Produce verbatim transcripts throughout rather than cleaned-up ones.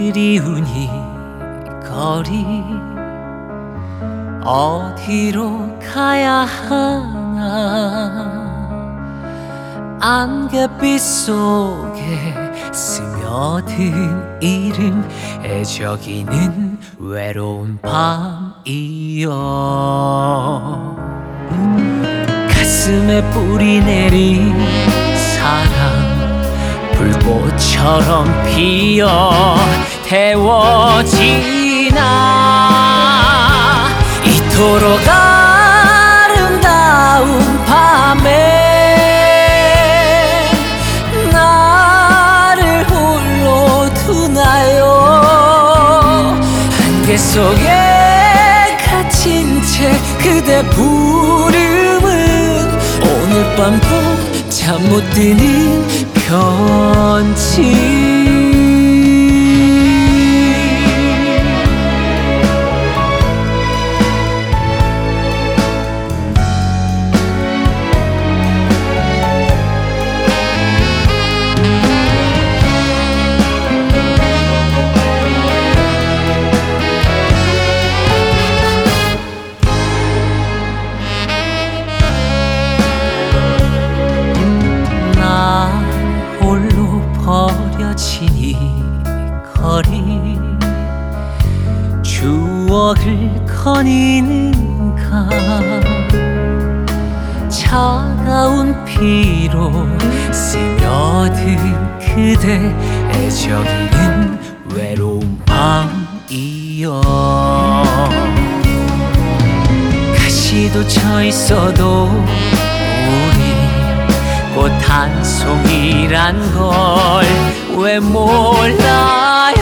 그리운 이 거리 어디로 가야 하나. 안갯빛 속에 스며든 이름 애적이는 외로운 밤이여. 가슴에 뿌리 내린 사랑 불꽃처럼 피어 태워지나. 이토록 아름다운 밤에 나를 홀로 두나요. 안개 속에 갇힌 채 그대 부름은 오늘 밤도 잠 못 드는 편지. 버려진 이 거리 추억을 거니는가. 차가운 피로 스며든 그대 애정이는 외로운 밤이여. 가시도 쳐 있어도 우리 꽃 한 송이란 걸 왜 몰라요.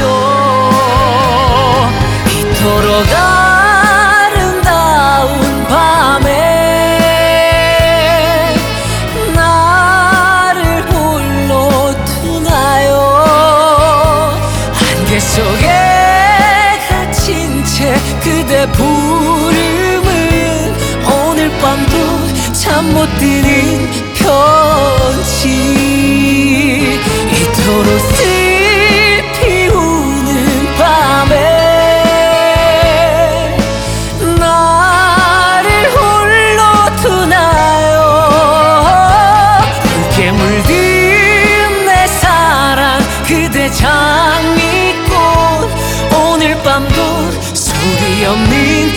이토록 아름다운 밤에 나를 홀로 두나요. 안개 속에 갇힌 채 그대 부름은 오늘 밤도 잠 못 드는 편지. 이토록 슬피 우는 밤에 나를 홀로 두나요. 붉게 물든 내 사랑 그대 장미꽃 오늘 밤도 소리 없는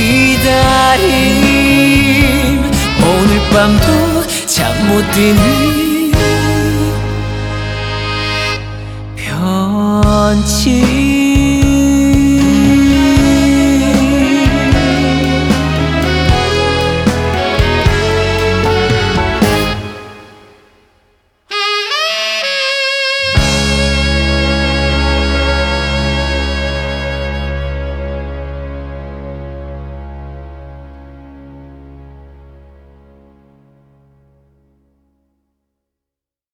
기다림. 오늘 밤도 잠 못 드는 편지.